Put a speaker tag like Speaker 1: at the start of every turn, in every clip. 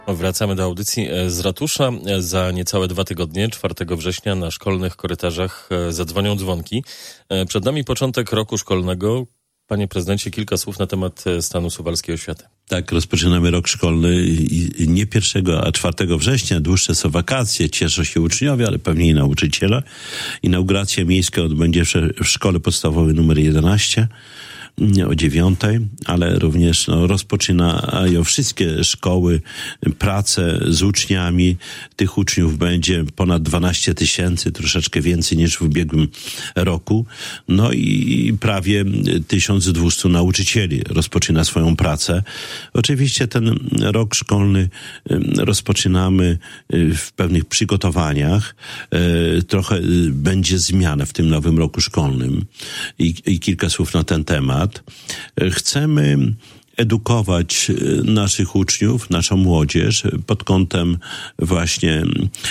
Speaker 1: Wracamy do audycji z ratusza. Za niecałe 2 tygodnie, 4 września, na szkolnych korytarzach zadzwonią dzwonki. Przed nami początek roku szkolnego. Panie prezydencie, kilka słów na temat stanu suwalskiej oświaty.
Speaker 2: Tak, rozpoczynamy rok szkolny nie 1, a 4 września. Dłuższe są wakacje, cieszą się uczniowie, ale pewnie i nauczyciele. Inauguracja miejska odbędzie w szkole podstawowej nr 11 o 9:00, ale również rozpoczynają wszystkie szkoły pracę z uczniami. Tych uczniów będzie ponad 12 000, troszeczkę więcej niż w ubiegłym roku. No i prawie 1200 nauczycieli rozpoczyna swoją pracę. Oczywiście ten rok szkolny rozpoczynamy w pewnych przygotowaniach. Trochę będzie zmiana w tym nowym roku szkolnym i kilka słów na ten temat. Chcemy edukować naszych uczniów, naszą młodzież pod kątem właśnie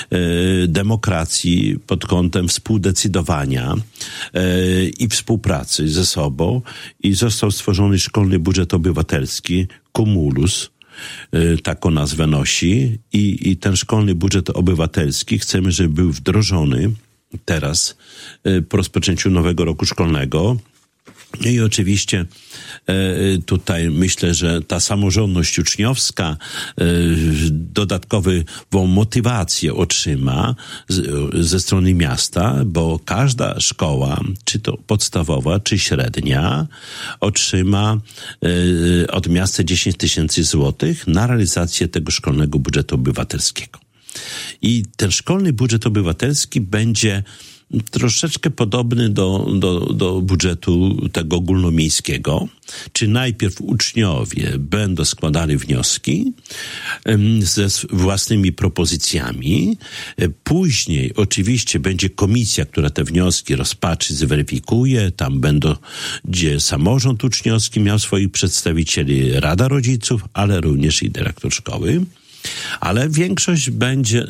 Speaker 2: demokracji, pod kątem współdecydowania i współpracy ze sobą. I został stworzony szkolny budżet obywatelski, Cumulus, taką nazwę nosi. I ten szkolny budżet obywatelski chcemy, żeby był wdrożony teraz po rozpoczęciu nowego roku szkolnego. I oczywiście tutaj myślę, że ta samorządność uczniowska dodatkową motywację otrzyma ze strony miasta, bo każda szkoła, czy to podstawowa, czy średnia, otrzyma od miasta 10 000 złotych na realizację tego szkolnego budżetu obywatelskiego. I ten szkolny budżet obywatelski będzie troszeczkę podobny do budżetu tego ogólnomiejskiego. Czy najpierw uczniowie będą składali wnioski ze własnymi propozycjami, później oczywiście będzie komisja, która te wnioski rozpatrzy, zweryfikuje, tam będzie samorząd uczniowski miał swoich przedstawicieli, Rada Rodziców, ale również i dyrektor szkoły. Ale większość będzie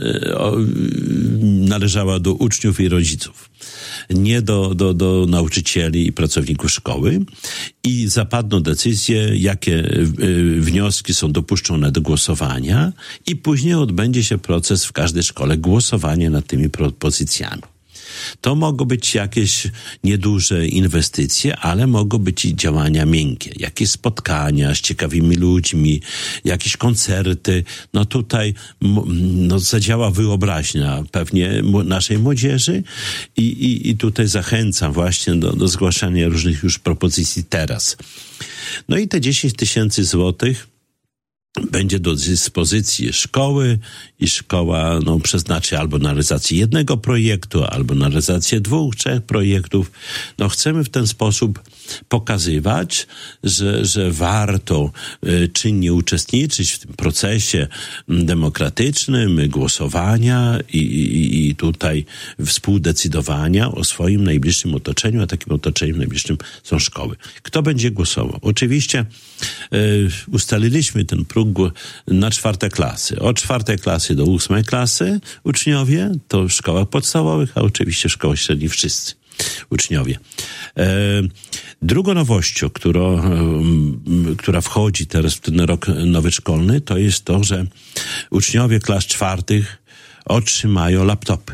Speaker 2: należała do uczniów i rodziców, nie do nauczycieli i pracowników szkoły, i zapadną decyzje, jakie wnioski są dopuszczone do głosowania, i później odbędzie się proces w każdej szkole głosowania nad tymi propozycjami. To mogą być jakieś nieduże inwestycje, ale mogą być i działania miękkie. Jakieś spotkania z ciekawymi ludźmi, jakieś koncerty. No tutaj zadziała wyobraźnia pewnie naszej młodzieży i tutaj zachęcam właśnie do zgłaszania różnych już propozycji teraz. No i te 10 000 złotych będzie do dyspozycji szkoły i szkoła przeznaczy albo na realizację jednego projektu, albo na realizację 2, 3 projektów. Chcemy w ten sposób pokazywać, że warto czynnie uczestniczyć w tym procesie demokratycznym, głosowania i tutaj współdecydowania o swoim najbliższym otoczeniu, a takim otoczeniem najbliższym są szkoły. Kto będzie głosował? Oczywiście ustaliliśmy ten próg na 4 klasy. Od 4 klasy do 8 klasy uczniowie, to w szkołach podstawowych, a oczywiście w szkołach średnich wszyscy uczniowie. Drugą nowością, która wchodzi teraz w ten rok nowy szkolny, to jest to, że uczniowie klas 4 otrzymają laptopy.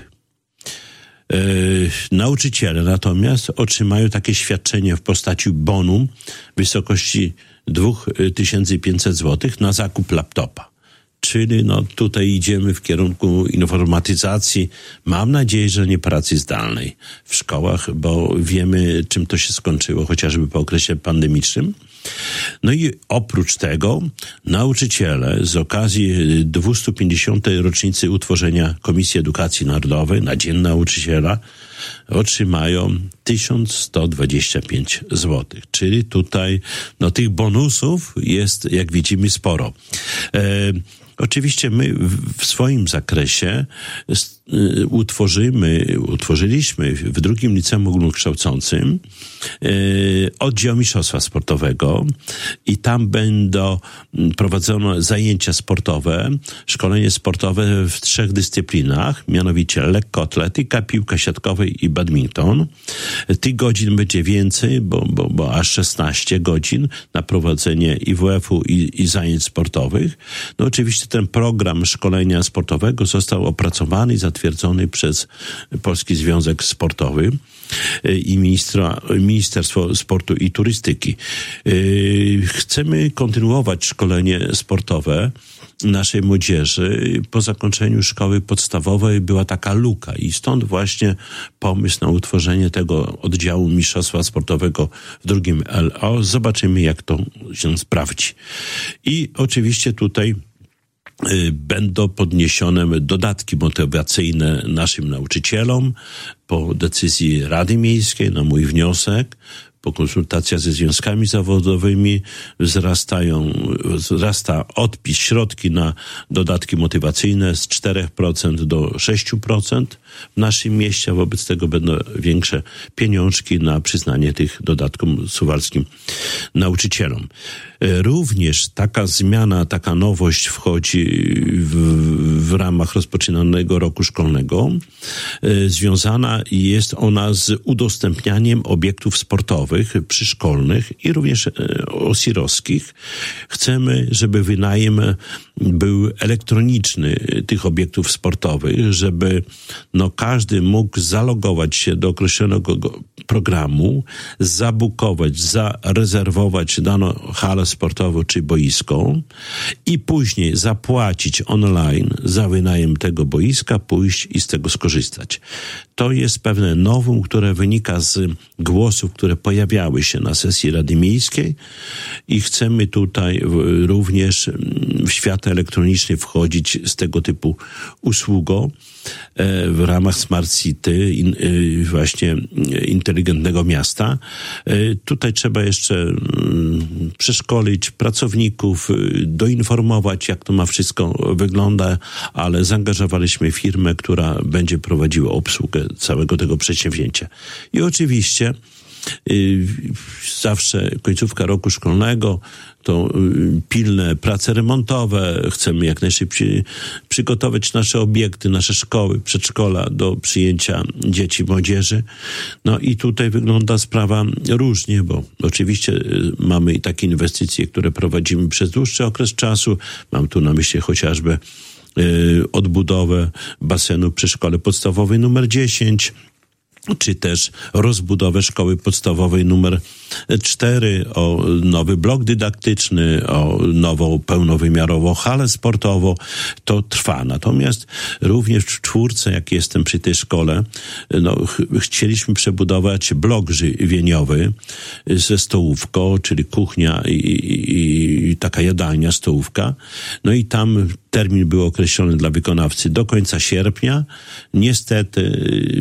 Speaker 2: Nauczyciele natomiast otrzymają takie świadczenie w postaci bonu w wysokości 2500 zł na zakup laptopa. Czyli tutaj idziemy w kierunku informatyzacji. Mam nadzieję, że nie pracy zdalnej w szkołach, bo wiemy, czym to się skończyło, chociażby po okresie pandemicznym. No i oprócz tego nauczyciele z okazji 250. rocznicy utworzenia Komisji Edukacji Narodowej na Dzień Nauczyciela otrzymają 1125 zł. Czyli tutaj tych bonusów jest, jak widzimy, sporo. Oczywiście my w swoim zakresie utworzyliśmy w drugim liceum ogólnokształcącym oddział mistrzostwa sportowego i tam będą prowadzone zajęcia sportowe, szkolenie sportowe w 3 dyscyplinach, mianowicie lekkoatletyka, piłka siatkowa i badminton. Tych godzin będzie więcej, bo aż 16 godzin na prowadzenie IWF-u i zajęć sportowych. No oczywiście ten program szkolenia sportowego został opracowany i zatwierdzony przez Polski Związek Sportowy i Ministerstwo Sportu i Turystyki. Chcemy kontynuować szkolenie sportowe naszej młodzieży. Po zakończeniu szkoły podstawowej była taka luka i stąd właśnie pomysł na utworzenie tego oddziału mistrzostwa sportowego w drugim LO. Zobaczymy, jak to się sprawdzi. I oczywiście tutaj będą podniesione dodatki motywacyjne naszym nauczycielom po decyzji Rady Miejskiej, na mój wniosek. Po konsultacjach ze związkami zawodowymi wzrasta odpis, środki na dodatki motywacyjne z 4% do 6% w naszym mieście, a wobec tego będą większe pieniążki na przyznanie tych dodatków suwalskim nauczycielom. Również taka zmiana, taka nowość wchodzi w ramach rozpoczynanego roku szkolnego. Związana jest ona z udostępnianiem obiektów sportowych przyszkolnych i również osirowskich. Chcemy, żeby wynajem był elektroniczny tych obiektów sportowych, żeby każdy mógł zalogować się do określonego programu, zabukować, zarezerwować daną halę sportową czy boisko i później zapłacić online za wynajem tego boiska, pójść i z tego skorzystać. To jest pewne novum, które wynika z głosów, które pojawiały się na sesji Rady Miejskiej i chcemy tutaj również w świat elektroniczny wchodzić z tego typu usługą w ramach Smart City, właśnie inteligentnego miasta. Tutaj trzeba jeszcze przeszkolić pracowników, doinformować, jak to ma wszystko wygląda, ale zaangażowaliśmy firmę, która będzie prowadziła obsługę całego tego przedsięwzięcia. I oczywiście zawsze końcówka roku szkolnego to pilne prace remontowe. Chcemy jak najszybciej przygotować nasze obiekty, nasze szkoły, przedszkola do przyjęcia dzieci, młodzieży. No i tutaj wygląda sprawa różnie, bo oczywiście mamy i takie inwestycje, które prowadzimy przez dłuższy okres czasu. Mam tu na myśli chociażby odbudowę basenu przy szkole podstawowej numer 10, czy też rozbudowę szkoły podstawowej numer 4, o nowy blok dydaktyczny, o nową pełnowymiarową halę sportową. To trwa. Natomiast również w 4, jak jestem przy tej szkole, chcieliśmy przebudować blok żywieniowy ze stołówką, czyli kuchnia i taka jadalnia, stołówka. No i tam termin był określony dla wykonawcy do końca sierpnia. Niestety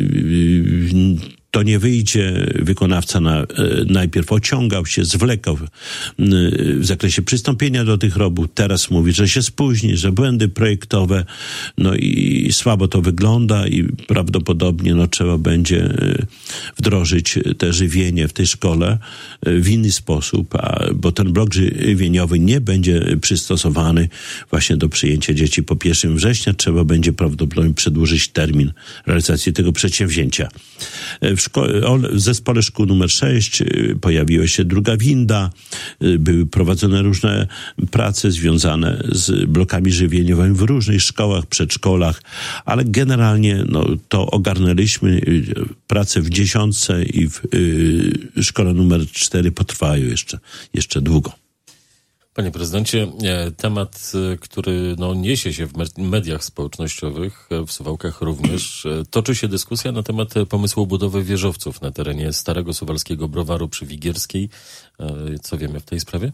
Speaker 2: to nie wyjdzie. Wykonawca najpierw ociągał się, zwlekał w zakresie przystąpienia do tych robót. Teraz mówi, że się spóźni, że błędy projektowe, i słabo to wygląda i prawdopodobnie trzeba będzie wdrożyć te żywienie w tej szkole w inny sposób, bo ten blok żywieniowy nie będzie przystosowany właśnie do przyjęcia dzieci po 1 września. Trzeba będzie prawdopodobnie przedłużyć termin realizacji tego przedsięwzięcia. W zespole szkół numer 6 pojawiła się druga winda, były prowadzone różne prace związane z blokami żywieniowymi w różnych szkołach, przedszkolach, ale generalnie to ogarnęliśmy. Prace w 10 i w szkole numer 4 potrwają jeszcze długo.
Speaker 1: Panie prezydencie, temat, który niesie się w mediach społecznościowych, w Suwałkach również, toczy się dyskusja na temat pomysłu budowy wieżowców na terenie starego suwalskiego browaru przy Wigierskiej. Co wiemy w tej sprawie?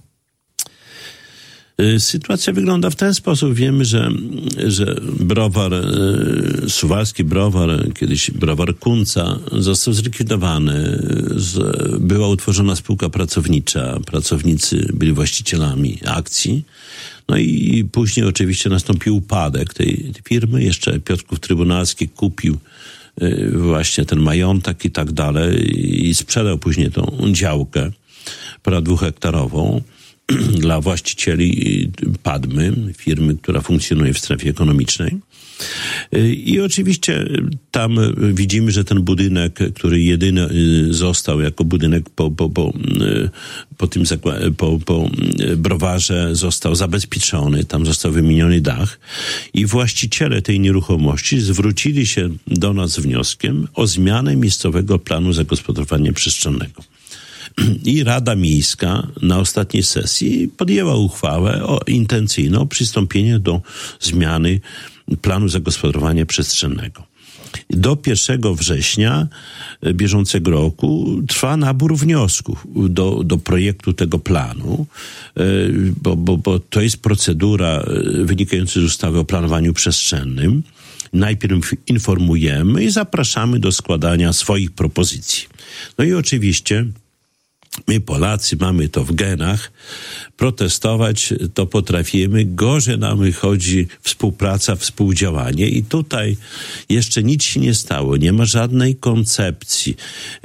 Speaker 2: Sytuacja wygląda w ten sposób. Wiemy, że browar, suwalski browar, kiedyś browar Kunca, został zlikwidowany. Była utworzona spółka pracownicza. Pracownicy byli właścicielami akcji. No i później oczywiście nastąpił upadek tej firmy. Jeszcze Piotrków Trybunalski kupił właśnie ten majątek i tak dalej i sprzedał później tą działkę ponad 2-hektarową dla właścicieli Padmy, firmy, która funkcjonuje w strefie ekonomicznej. I oczywiście tam widzimy, że ten budynek, który jedyny został jako budynek po browarze, został zabezpieczony, tam został wymieniony dach i właściciele tej nieruchomości zwrócili się do nas z wnioskiem o zmianę miejscowego planu zagospodarowania przestrzennego. I Rada Miejska na ostatniej sesji podjęła uchwałę intencyjną o przystąpieniu do zmiany planu zagospodarowania przestrzennego. Do 1 września bieżącego roku trwa nabór wniosków do projektu tego planu, bo to jest procedura wynikająca z ustawy o planowaniu przestrzennym. Najpierw informujemy i zapraszamy do składania swoich propozycji. No i oczywiście my Polacy mamy to w genach, protestować to potrafimy, gorzej nam wychodzi współpraca, współdziałanie i tutaj jeszcze nic się nie stało, nie ma żadnej koncepcji,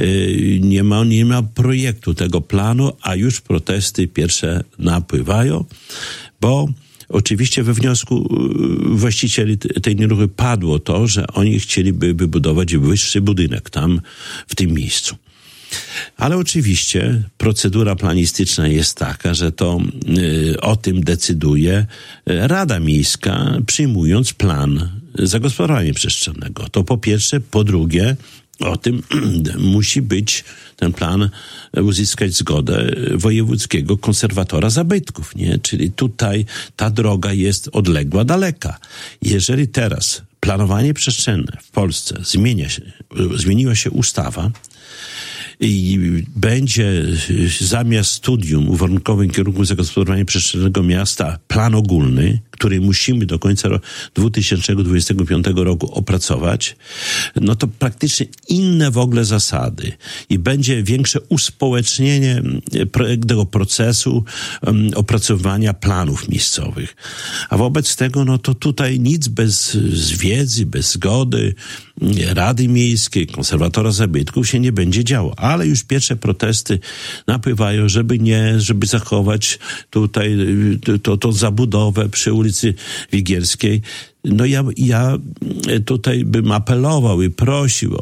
Speaker 2: nie ma projektu tego planu, a już protesty pierwsze napływają, bo oczywiście we wniosku właścicieli tej nieruchomości padło to, że oni chcieliby wybudować wyższy budynek tam, w tym miejscu. Ale oczywiście procedura planistyczna jest taka, że to o tym decyduje Rada Miejska, przyjmując plan zagospodarowania przestrzennego. To po pierwsze. Po drugie, o tym musi być ten plan uzyskać zgodę wojewódzkiego konserwatora zabytków, nie? Czyli tutaj ta droga jest odległa, daleka. Jeżeli teraz planowanie przestrzenne w Polsce zmieniła się ustawa, i będzie zamiast studium uwarunkowym kierunku zagospodarowania przestrzennego miasta plan ogólny, który musimy do końca 2025 roku opracować, no to praktycznie inne w ogóle zasady i będzie większe uspołecznienie tego procesu opracowywania planów miejscowych. A wobec tego, no to tutaj nic bez wiedzy, bez zgody Rady Miejskiej, konserwatora zabytków się nie będzie działo. Ale już pierwsze protesty napływają, żeby zachować tutaj tą zabudowę przy ulicy Wigierskiej. No ja tutaj bym apelował i prosił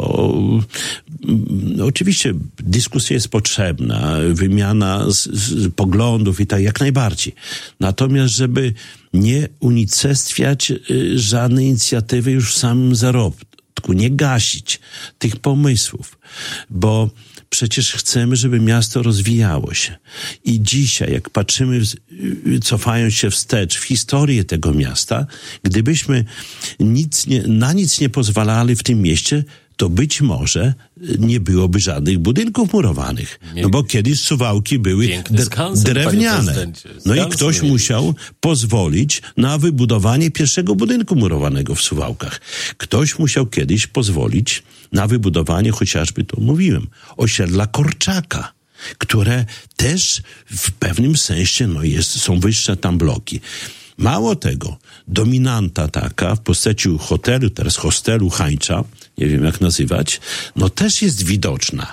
Speaker 2: oczywiście dyskusja jest potrzebna, wymiana z poglądów i tak jak najbardziej. Natomiast żeby nie unicestwiać żadnej inicjatywy już w samym zarobku, nie gasić tych pomysłów, bo przecież chcemy, żeby miasto rozwijało się. I dzisiaj, jak patrzymy, cofając się wstecz w historię tego miasta, gdybyśmy na nic nie pozwalali w tym mieście, to być może nie byłoby żadnych budynków murowanych. No bo kiedyś Suwałki były drewniane. No i ktoś musiał pozwolić na wybudowanie pierwszego budynku murowanego w Suwałkach. Ktoś musiał kiedyś pozwolić na wybudowanie, chociażby to mówiłem, osiedla Korczaka, które też w pewnym sensie są wyższe tam bloki. Mało tego, dominanta taka w postaci hotelu, teraz hostelu Hańcza, nie wiem jak nazywać, no też jest widoczna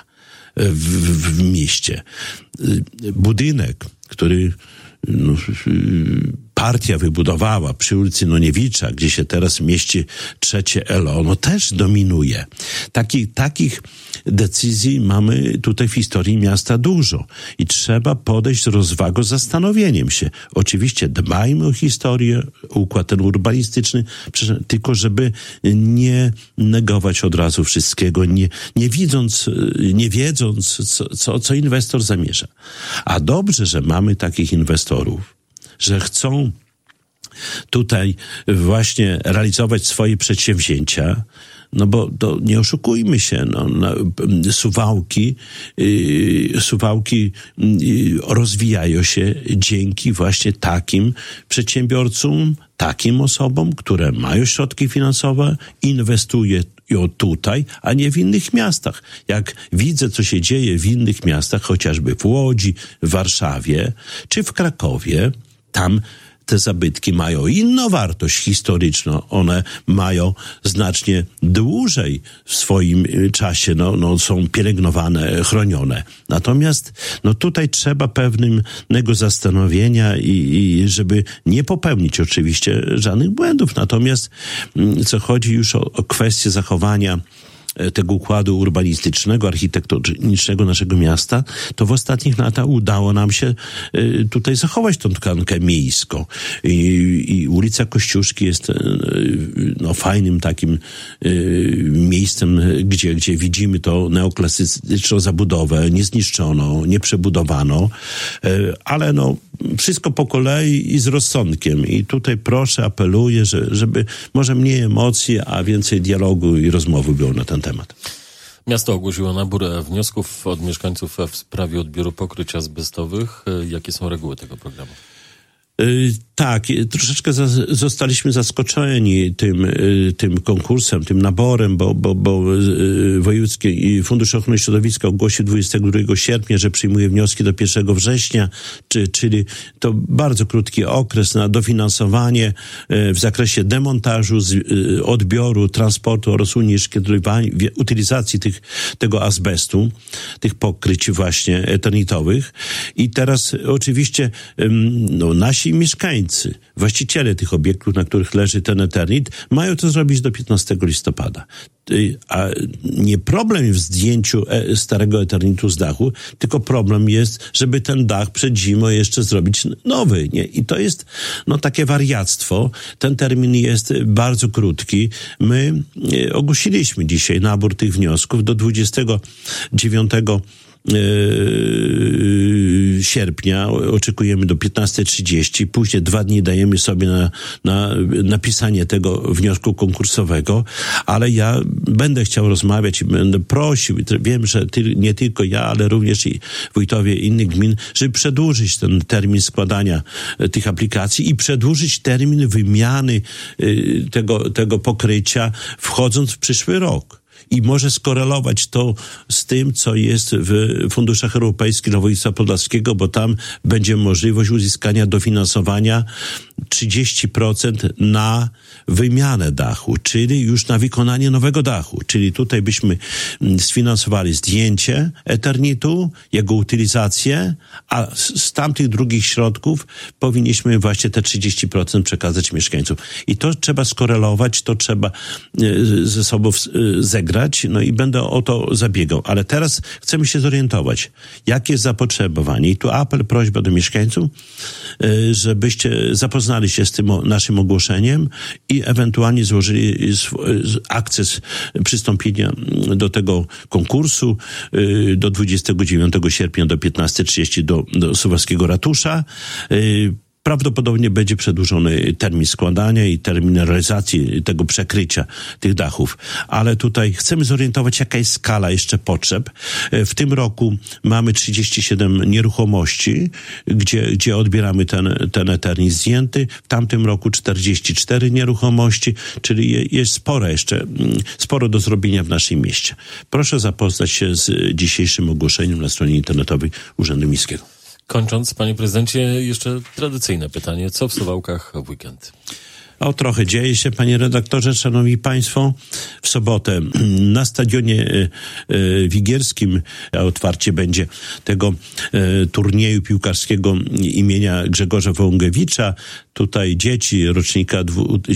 Speaker 2: w mieście. Budynek, który partia wybudowała przy ulicy Noniewicza, gdzie się teraz mieści trzecie ELO, no też dominuje. Takich decyzji mamy tutaj w historii miasta dużo i trzeba podejść z rozwagą, zastanowieniem się. Oczywiście dbajmy o historię, układ ten urbanistyczny, tylko żeby nie negować od razu wszystkiego, nie wiedząc, co inwestor zamierza. A dobrze, że mamy takich inwestorów, że chcą tutaj właśnie realizować swoje przedsięwzięcia, no bo to nie oszukujmy się, Suwałki rozwijają się dzięki właśnie takim przedsiębiorcom, takim osobom, które mają środki finansowe, inwestują tutaj, a nie w innych miastach. Jak widzę, co się dzieje w innych miastach, chociażby w Łodzi, w Warszawie czy w Krakowie, tam te zabytki mają inną wartość historyczną. One mają znacznie dłużej w swoim czasie, są pielęgnowane, chronione. Natomiast tutaj trzeba pewnego zastanowienia i żeby nie popełnić oczywiście żadnych błędów. Natomiast co chodzi już o kwestię zachowania tego układu urbanistycznego, architektonicznego naszego miasta, to w ostatnich latach udało nam się tutaj zachować tą tkankę miejską. I ulica Kościuszki jest fajnym takim miejscem, gdzie widzimy to neoklasyczną zabudowę, niezniszczoną, nieprzebudowano, ale wszystko po kolei i z rozsądkiem. I tutaj proszę, apeluję, żeby może mniej emocji, a więcej dialogu i rozmowy było na ten temat.
Speaker 1: Miasto ogłosiło nabór wniosków od mieszkańców w sprawie odbioru pokryć azbestowych. Jakie są reguły tego programu?
Speaker 2: Tak, troszeczkę zostaliśmy zaskoczeni tym konkursem, tym naborem, bo Wojewódzki Fundusz Ochrony Środowiska ogłosił 22 sierpnia, że przyjmuje wnioski do 1 września, czyli to bardzo krótki okres na dofinansowanie w zakresie demontażu, odbioru, transportu oraz utylizacji tego azbestu, tych pokryć właśnie eternitowych. I teraz oczywiście nasi mieszkańcy, właściciele tych obiektów, na których leży ten eternit, mają to zrobić do 15 listopada. A nie problem w zdjęciu starego eternitu z dachu, tylko problem jest, żeby ten dach przed zimą jeszcze zrobić nowy, nie? I to jest takie wariactwo. Ten termin jest bardzo krótki. My ogłosiliśmy dzisiaj nabór tych wniosków do 29 sierpnia, oczekujemy do 15:30, później 2 dni dajemy sobie na napisanie tego wniosku konkursowego, ale ja będę chciał rozmawiać i będę prosił, wiem, że nie tylko ja, ale również i wójtowie innych gmin, żeby przedłużyć ten termin składania tych aplikacji i przedłużyć termin wymiany tego pokrycia, wchodząc w przyszły rok. I może skorelować to z tym, co jest w funduszach europejskich dla województwa podlaskiego, bo tam będzie możliwość uzyskania dofinansowania 30% na wymianę dachu, czyli już na wykonanie nowego dachu. Czyli tutaj byśmy sfinansowali zdjęcie eternitu, jego utylizację, a z tamtych drugich środków powinniśmy właśnie te 30% przekazać mieszkańcom. I to trzeba skorelować, to trzeba ze sobą zegrać, i będę o to zabiegał. Ale teraz chcemy się zorientować, jakie jest zapotrzebowanie. I tu apel, prośba do mieszkańców, żebyście zapoznali się z tym naszym ogłoszeniem i ewentualnie złożyli akcję przystąpienia do tego konkursu do 29 sierpnia do 15:30 do Suwalskiego Ratusza. Prawdopodobnie będzie przedłużony termin składania i termin realizacji tego przekrycia tych dachów. Ale tutaj chcemy zorientować, jaka jest skala jeszcze potrzeb. W tym roku mamy 37 nieruchomości, gdzie odbieramy ten eternit zdjęty. W tamtym roku 44 nieruchomości, czyli jest sporo do zrobienia w naszym mieście. Proszę zapoznać się z dzisiejszym ogłoszeniem na stronie internetowej Urzędu Miejskiego.
Speaker 1: Kończąc, panie prezydencie, jeszcze tradycyjne pytanie. Co w Suwałkach w weekend?
Speaker 2: Trochę dzieje się, panie redaktorze, szanowni państwo. W sobotę na stadionie wigierskim otwarcie będzie tego turnieju piłkarskiego imienia Grzegorza Wołągiewicza. Tutaj dzieci rocznika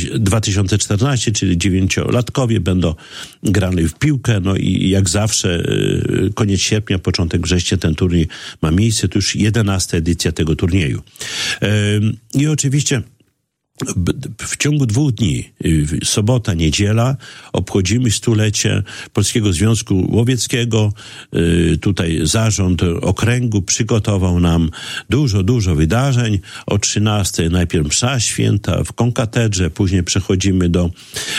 Speaker 2: 2014, czyli 9-latkowie będą grali w piłkę. I jak zawsze koniec sierpnia, początek września ten turniej ma miejsce. To już 11. edycja tego turnieju. I oczywiście w ciągu 2 dni, sobota, niedziela, obchodzimy 100-lecie Polskiego Związku Łowieckiego. Tutaj zarząd okręgu przygotował nam dużo wydarzeń. O 13 najpierw msza święta w konkatedrze, później przechodzimy do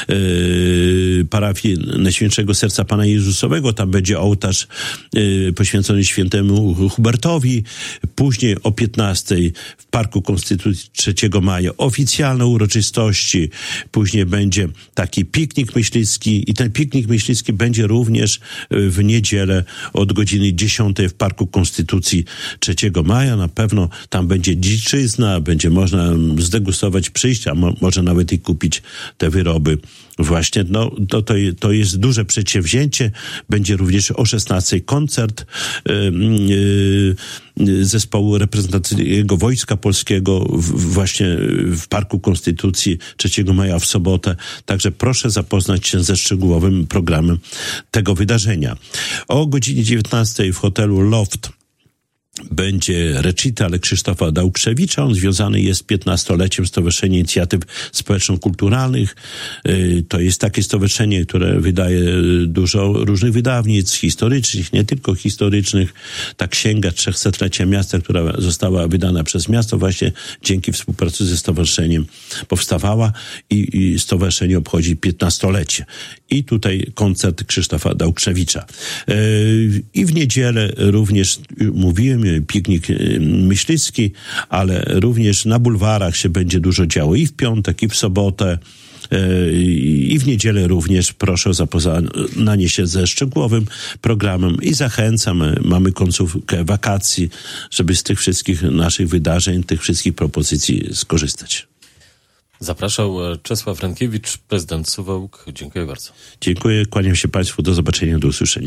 Speaker 2: parafii Najświętszego Serca Pana Jezusowego. Tam będzie ołtarz poświęcony świętemu Hubertowi. Później o 15 w Parku Konstytucji 3 maja oficjalnie specjalne uroczystości, później będzie taki piknik myśliwski i ten piknik myśliwski będzie również w niedzielę od godziny 10 w Parku Konstytucji 3 maja. Na pewno tam będzie dziczyzna, będzie można zdegustować, przyjść, a może nawet i kupić te wyroby. Właśnie, to jest duże przedsięwzięcie. Będzie również o 16 koncert zespołu reprezentacyjnego Wojska Polskiego właśnie w Parku Konstytucji 3 maja w sobotę. Także proszę zapoznać się ze szczegółowym programem tego wydarzenia. O godzinie 19 w hotelu Loft będzie recital Krzysztofa Dałkrzewicza. On związany jest z 15-leciem Stowarzyszenia Inicjatyw Społeczno-Kulturalnych. To jest takie stowarzyszenie, które wydaje dużo różnych wydawnictw historycznych, nie tylko historycznych. Ta księga 300-lecia miasta, która została wydana przez miasto, właśnie dzięki współpracy ze stowarzyszeniem powstawała i stowarzyszenie obchodzi 15-lecie. I tutaj koncert Krzysztofa Dałkrzewicza. I w niedzielę również, mówiłem, piknik myśliwski, ale również na bulwarach się będzie dużo działo i w piątek, i w sobotę, i w niedzielę również. Proszę o zapoznanie się ze szczegółowym programem i zachęcam, mamy końcówkę wakacji, żeby z tych wszystkich naszych wydarzeń, tych wszystkich propozycji skorzystać.
Speaker 1: Zapraszał Czesław Rękiewicz, prezydent Suwałk. Dziękuję bardzo.
Speaker 2: Dziękuję, kłaniam się Państwu, do zobaczenia, do usłyszenia.